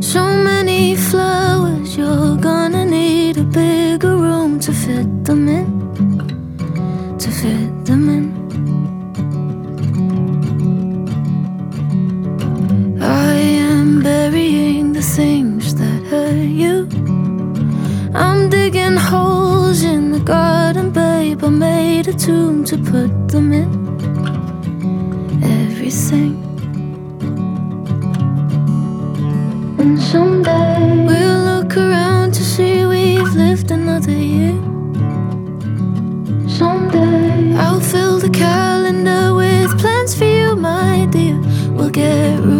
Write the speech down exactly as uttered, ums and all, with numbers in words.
So many flowers, you're gonna need a bigger room to fit them in, to fit them in. I am burying the things that hurt you. I'm digging holes in the garden, babe. I made a tomb to put them in. Everything. And someday we'll look around to see we've lived another year. Someday I'll fill the calendar with plans for you, my dear. We'll get